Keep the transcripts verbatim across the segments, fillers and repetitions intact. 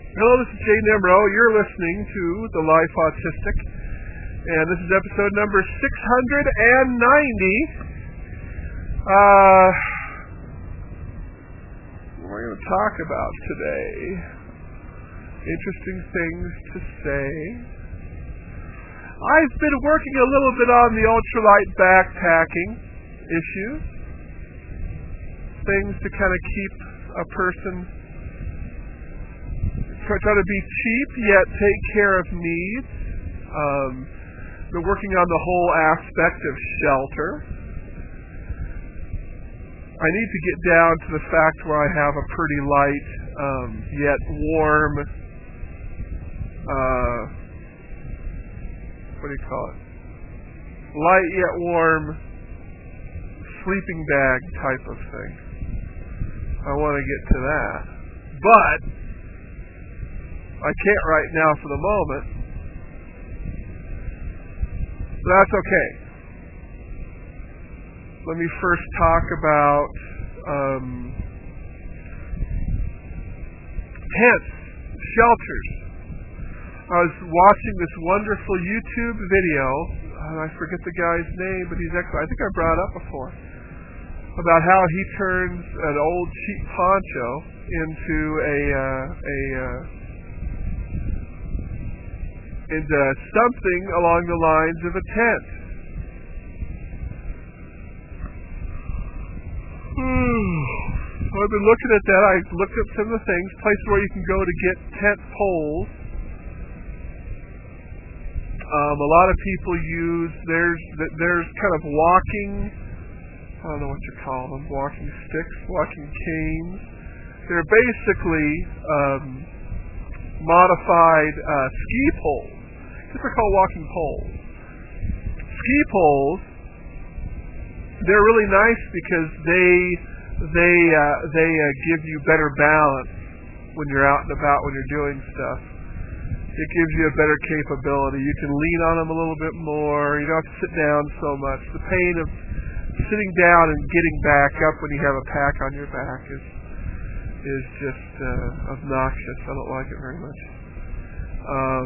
Hello, this is Jay Nimro. You're listening to The Life Autistic, and this is episode number six hundred ninety. Uh, what am I going to talk about today? Interesting things to say. I've been working a little bit on the ultralight backpacking issue. Things to kind of keep a person, try, try to be cheap yet take care of needs. Um, been working on the whole aspect of shelter. I need to get down to the fact where I have a pretty light um, yet warm, uh, what do you call it? Light yet warm sleeping bag type of thing. I want to get to that. But I can't right now for the moment. But that's okay. Let me first talk about um, tents, shelters. I was watching this wonderful YouTube video, and I forget the guy's name, but he's excellent. I think I brought it up before, about how he turns an old cheap poncho into a uh, a uh, into something along the lines of a tent. So I've been looking at that. I looked up some of the things, places where you can go to get tent poles. Um, a lot of people use there's there's kind of walking. I don't know what you call them. Walking sticks, walking canes. They're basically um, modified uh, ski poles. They're called walking poles. Ski poles. They're really nice because they they uh, they uh, give you better balance when you're out and about, when you're doing stuff. It gives you a better capability. You can lean on them a little bit more. You don't have to sit down so much. The pain of sitting down and getting back up when you have a pack on your back is is just uh, obnoxious. I don't like it very much. Um,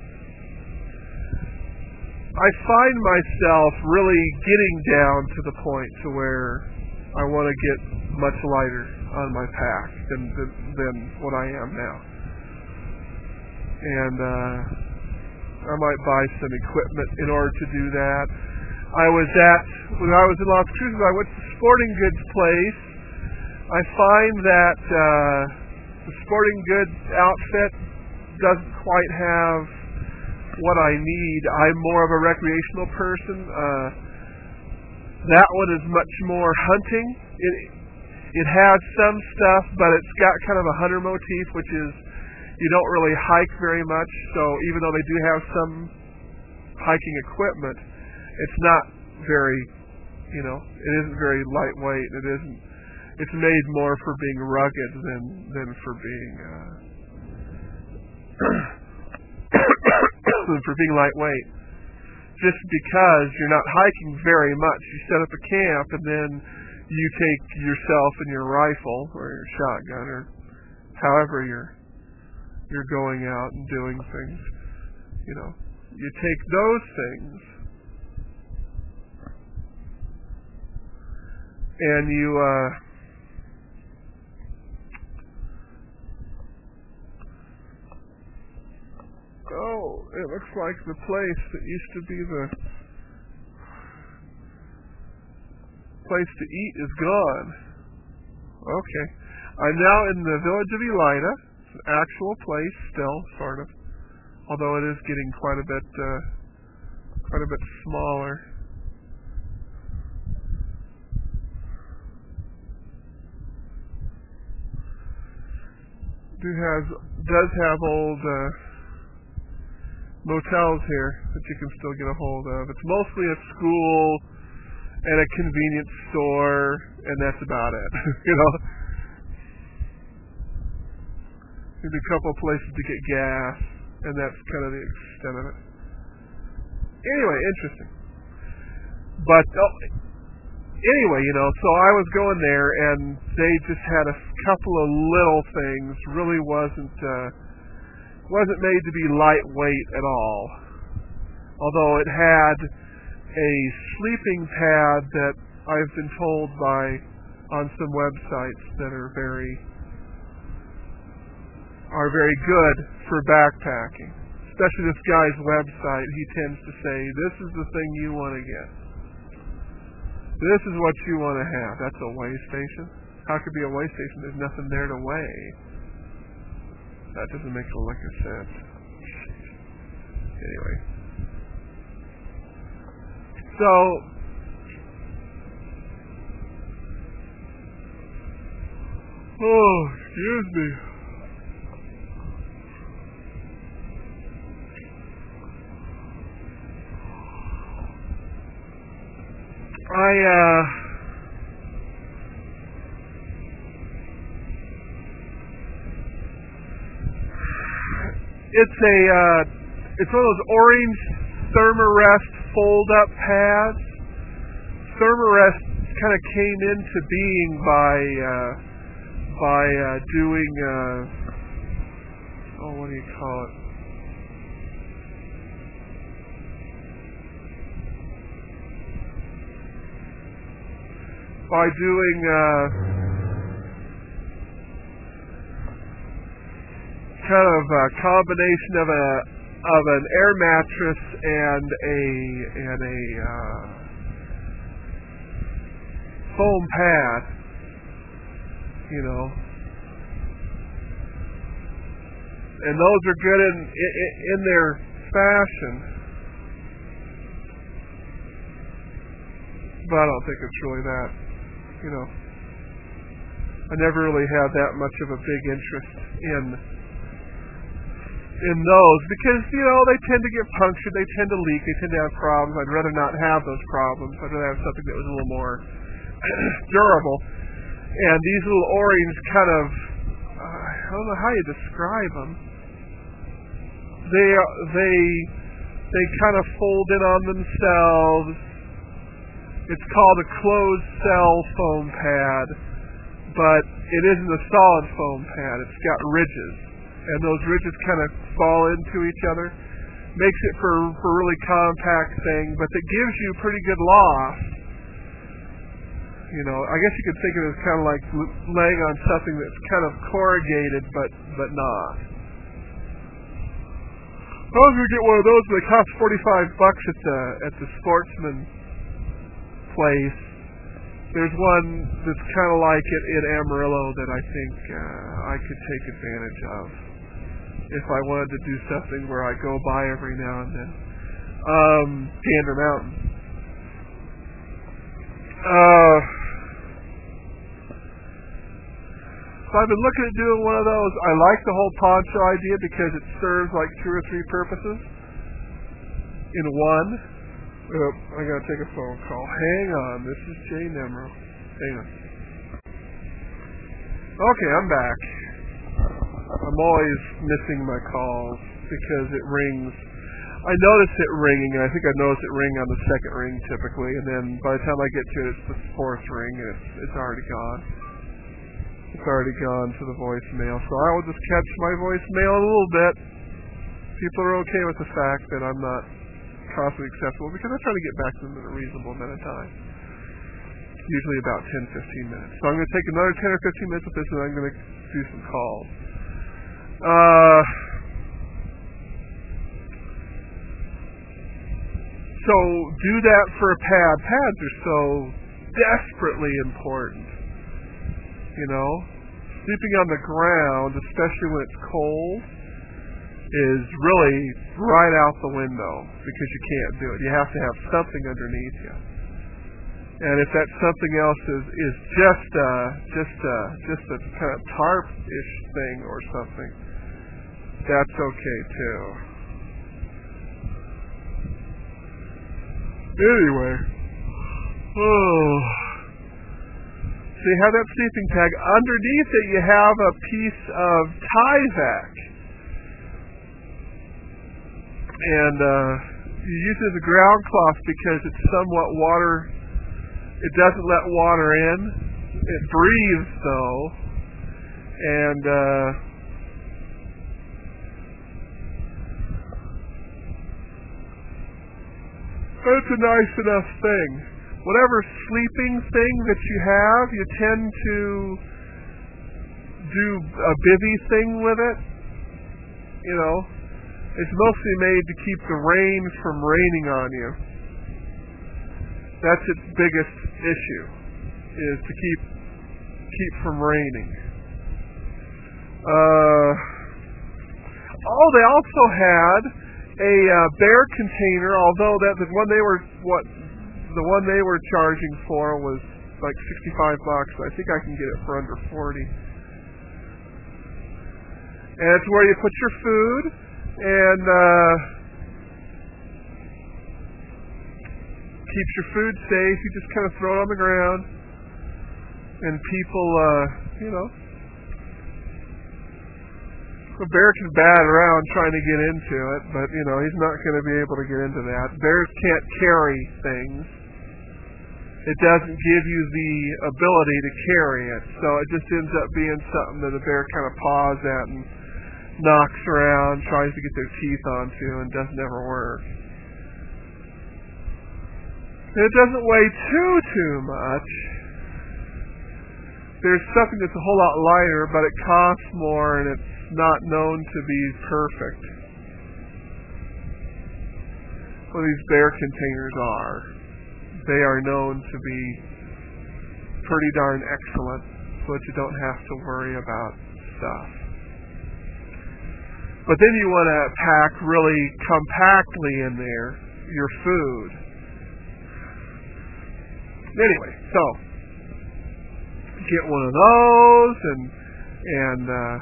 I find myself really getting down to the point to where I want to get much lighter on my pack than than, than what I am now. And uh, I might buy some equipment in order to do that. I was at, when I was in Las Cruces, I went to the sporting goods place. I find that uh, the sporting goods outfit doesn't quite have what I need. I'm more of a recreational person. Uh, that one is much more hunting. It, it has some stuff, but it's got kind of a hunter motif, which is you don't really hike very much, so even though they do have some hiking equipment, it's not very, you know, it isn't very lightweight. It isn't. It's made more for being rugged than than for being uh, than for being lightweight. Just because you're not hiking very much, you set up a camp and then you take yourself and your rifle or your shotgun or however you're you're going out and doing things. You know, you take those things and you uh, oh, it looks like the place that used to be the place to eat is gone. Okay. I'm now in the village of Elida. It's an actual place still, sort of. Although it is getting quite a bit uh, quite a bit smaller. Do has does have old uh, motels here that you can still get a hold of. It's mostly a school and a convenience store, and that's about it. You know, maybe a couple of places to get gas, and that's kind of the extent of it. Anyway, interesting. But oh, anyway, you know, so I was going there, and they just had a couple of little things. Really wasn't uh, wasn't made to be lightweight at all. Although it had a sleeping pad that I've been told by on some websites that are very are very good for backpacking. Especially this guy's website, he tends to say, this is the thing you want to get. This is what you want to have. That's a weigh station. How could it be a weigh station? There's nothing there to weigh. That doesn't make a lick of sense. Anyway. So, oh, excuse me. I, uh, it's a, uh, it's one of those orange Thermarest fold-up pads. Thermarest kind of came into being by, uh, by, uh, doing, uh, oh, what do you call it? By doing, uh, kind of a combination of a of an air mattress and a and a uh, foam pad, you know, and those are good in in, in their fashion, but I don't think it's really that, you know. I never really had that much of a big interest in. in those because, you know, they tend to get punctured, they tend to leak, they tend to have problems. I'd rather not have those problems. I'd rather have something that was a little more durable. And these little O-rings kind of, uh, I don't know how you describe them. They, they, they kind of fold in on themselves. It's called a closed cell foam pad, but it isn't a solid foam pad. It's got ridges. And those ridges kind of fall into each other. Makes it for, for a really compact thing, but it gives you pretty good loft. You know, I guess you could think of it as kind of like laying on something that's kind of corrugated, but but not. I was gonna get one of those, but they cost forty-five bucks at the at the Sportsman place. There's one that's kind of like it in Amarillo that I think uh, I could take advantage of if I wanted to do something where I go by every now and then. Um, Gander Mountain. Uh, so I've been looking at doing one of those. I like the whole poncho idea because it serves like two or three purposes in one. Oh, I gotta take a phone call. Hang on, this is Jay Nemro. Hang on. Okay, I'm back. I'm always missing my calls because it rings. I notice it ringing, and I think I notice it ring on the second ring typically, and then by the time I get to it, it's the fourth ring, and it's it's already gone. It's already gone to the voicemail, so I will just catch my voicemail a little bit. People are okay with the fact that I'm not constantly accessible because I try to get back to them in a reasonable amount of time. Usually about ten to fifteen minutes. So I'm going to take another ten or fifteen minutes with this, and I'm going to do some calls. Uh, so do that for a pad. Pads are so desperately important. You know, sleeping on the ground, especially when it's cold, is really right out the window because you can't do it. You have to have something underneath you. And if that something else is, is just uh just uh just a kind of tarp-ish thing or something, that's okay too. Anyway, oh, so you have that sleeping tag. Underneath it, you have a piece of Tyvek, and uh, you use it as a ground cloth because it's somewhat water. It doesn't let water in. It breathes though, and uh, That's a nice enough thing. Whatever sleeping thing that you have, you tend to do a bivy thing with it. You know, it's mostly made to keep the rain from raining on you. That's its biggest issue, is to keep keep from raining. Uh, oh, they also had a uh, bear container, although that the one they were what the one they were charging for was like sixty-five bucks. I think I can get it for under forty. And it's where you put your food, and uh, keeps your food safe. You just kind of throw it on the ground, and people, uh, you know, a bear can bat around trying to get into it, but, you know, he's not going to be able to get into that. Bears can't carry things. It doesn't give you the ability to carry it, so it just ends up being something that a bear kind of paws at and knocks around, tries to get their teeth onto, and doesn't ever work. And it doesn't weigh too, too much. There's something that's a whole lot lighter, but it costs more, and it's not known to be perfect. Well, these bear containers are. They are known to be pretty darn excellent, so that you don't have to worry about stuff. But then you want to pack really compactly in there your food. Anyway, so get one of those and and uh,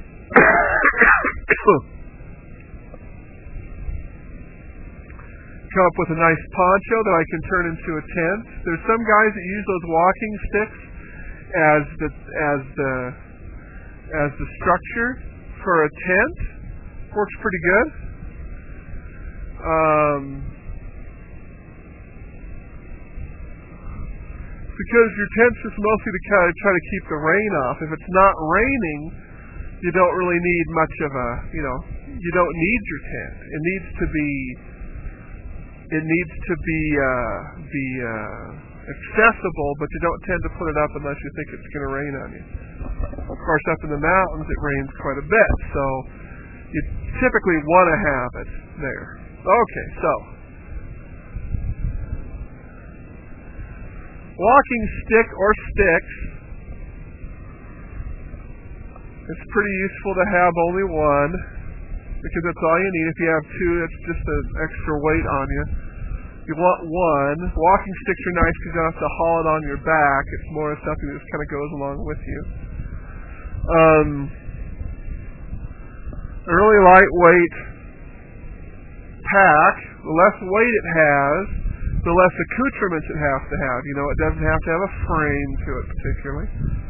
come up with a nice poncho that I can turn into a tent. There's some guys that use those walking sticks as the as the as the structure for a tent. Works pretty good. Um, because your tent's just mostly to kind of try to keep the rain off. If it's not raining, you don't really need much of a, you know, you don't need your tent. It needs to be, it needs to be, uh, be, uh, accessible, but you don't tend to put it up unless you think it's going to rain on you. Of course, up in the mountains, it rains quite a bit, so you typically want to have it there. Okay, so walking stick or sticks. It's pretty useful to have only one because that's all you need. If you have two, it's just an extra weight on you. You want one. Walking sticks are nice because you don't have to haul it on your back. It's more something that just kind of goes along with you. Um, a really lightweight pack, the less weight it has, the less accoutrements it has to have. You know, it doesn't have to have a frame to it particularly.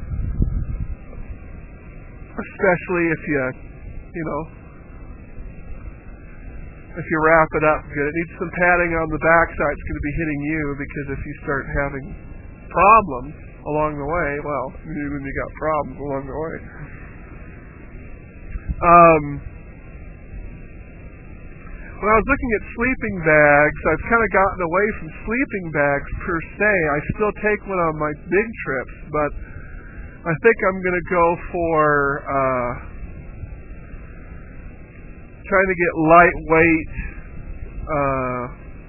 Especially if you, you know, if you wrap it up good. It needs some padding on the backside. It's going to be hitting you because if you start having problems along the way, well, then you got problems along the way. Um, when I was looking at sleeping bags, I've kind of gotten away from sleeping bags per se. I still take one on my big trips, but I think I'm going to go for uh, trying to get lightweight uh,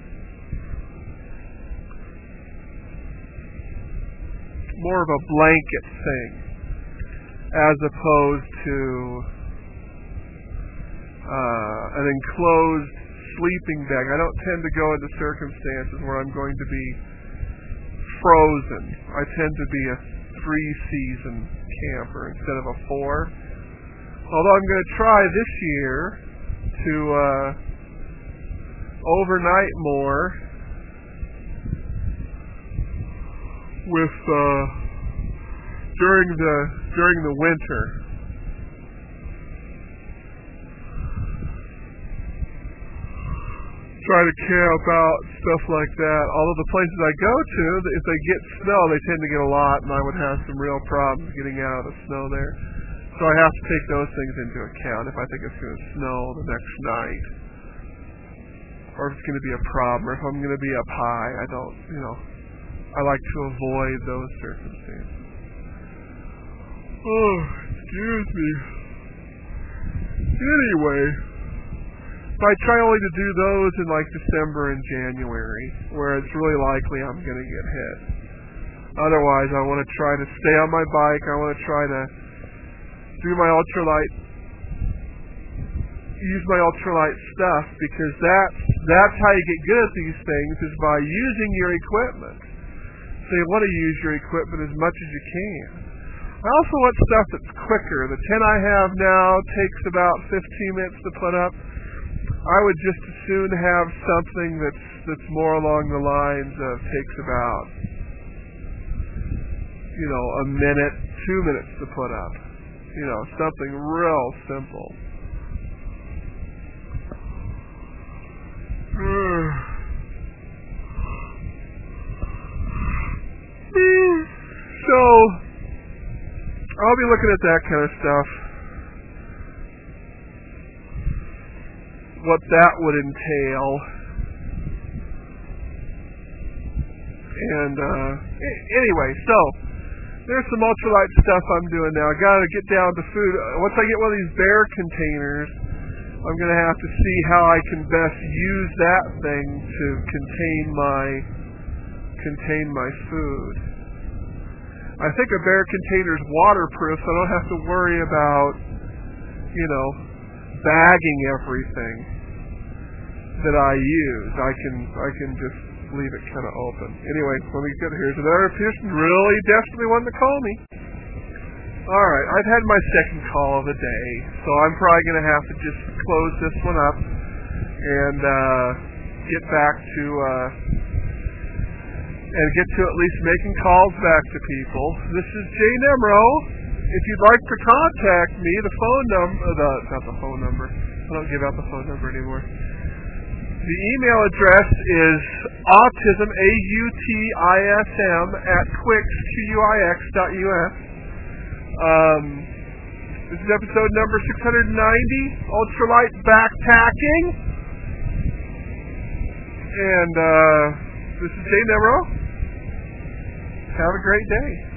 more of a blanket thing as opposed to uh, an enclosed sleeping bag. I don't tend to go into circumstances where I'm going to be frozen. I tend to be a three-season camper instead of a four. Although I'm going to try this year to uh, overnight more with uh, during the during the winter. Try to camp out, stuff like that. Although the places I go to, if they get snow, they tend to get a lot, and I would have some real problems getting out of the snow there. So I have to take those things into account if I think it's going to snow the next night. or if it's going to be a problem, or if I'm going to be up high. I don't, you know, I like to avoid those circumstances. Oh, excuse me. Anyway, I try only to do those in like December and January, where it's really likely I'm going to get hit. Otherwise, I want to try to stay on my bike. I want to try to do my ultralight, use my ultralight stuff, because that's that's how you get good at these things, is by using your equipment. So you want to use your equipment as much as you can. I also want stuff that's quicker. The ten I have now takes about fifteen minutes to put up. I would just as soon have something that's that's more along the lines of takes about, you know, a minute, two minutes to put up. You know, something real simple. So, I'll be looking at that kind of stuff. What that would entail. And, uh, anyway, so, there's some ultralight stuff I'm doing now. I gotta get down to food. Once I get one of these bear containers, I'm gonna have to see how I can best use that thing to contain my, contain my food. I think a bear container's waterproof, so I don't have to worry about, you know, bagging everything that I use. I can I can just leave it kind of open. Anyway, let me get here. So there person really desperately wanted to call me. All right, I've had my second call of the day, so I'm probably going to have to just close this one up and uh, get back to uh, and get to at least making calls back to people. This is Jay Nemro. If you'd like to contact me, the phone number, the not the phone number. I don't give out the phone number anymore. The email address is autism, A U T I S M, at quix, Q U I X dot U S. Um, this is episode number six hundred ninety, Ultralight Backpacking. And uh, this is Jay Nemro. Have a great day.